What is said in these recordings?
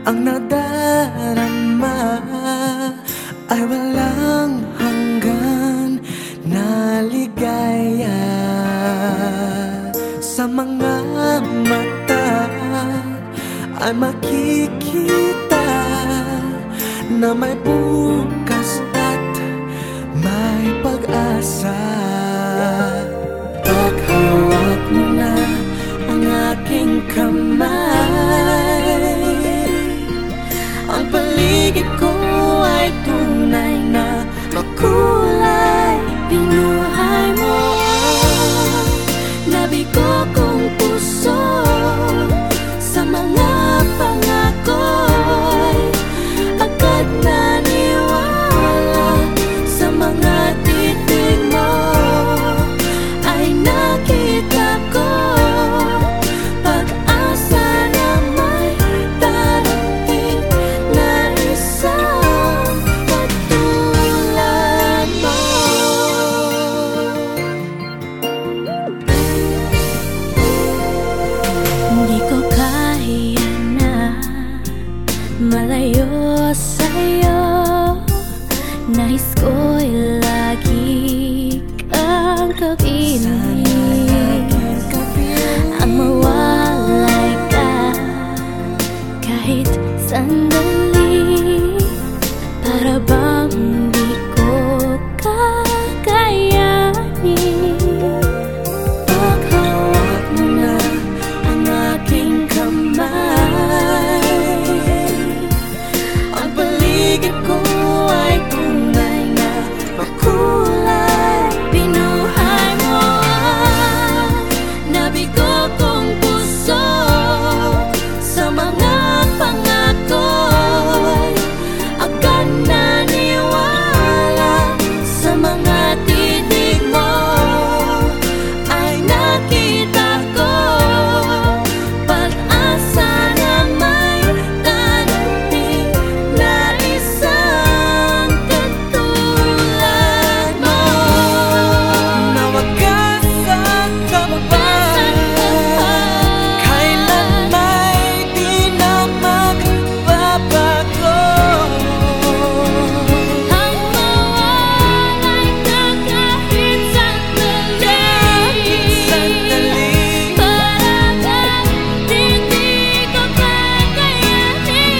Ang nadarama ay walang hanggan na ligaya. Sa mga mata ay makikita na may bukas at may pag-asa. Paghawak mo na ang aking kamay, ang paligid ko ay tunay na makulay. Binuhay mo ang nabigo kong puso sa mga pangako'y agad naniwala. Sa mga titig mo ay nakita ko pag-asa na may darating na isang katulad mo. Hindi ko kaya na malayo sa'yo. Nais ko'y lagi kang kapiling, ang mawalay ka kahit sandali. Para bang di ko kakayanin. Paghawak mo na ang aking kamay, ang paligid ko ay tunay na makulay. Binuhay mo ang nabigo kong puso sa mga pangako'y agad naniwala. Sa mga titig mo ay nakita ko pag-asa na may darating na isang katulad mo. Na wagas at kapal, kailan may di na magbabago. Ang mawalay ka kahit sandali, para bang di ko kakayanin.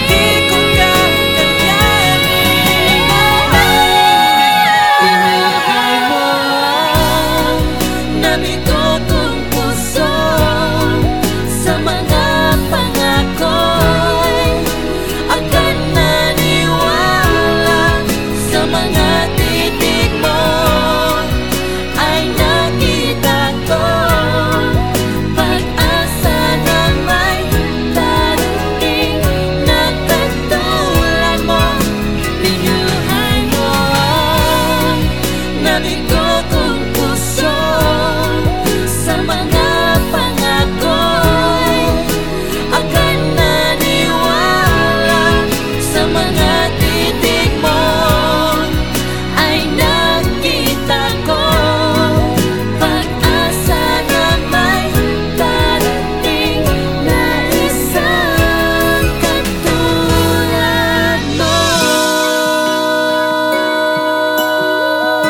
Binuhay mo ang nabigo kong puso sa mga pangako'y agad naniwala. Sa mga titig mo ay nakita ko pag-asa na may darating na katulad mo. Binuhay mo ang nabigo kong puso sa mga pangako'y agad naniwala. Sa mga titig mo ay nakita ko pag-asa na may darating na isang katulad mo.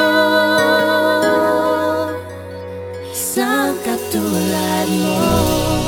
Isang katulad mo.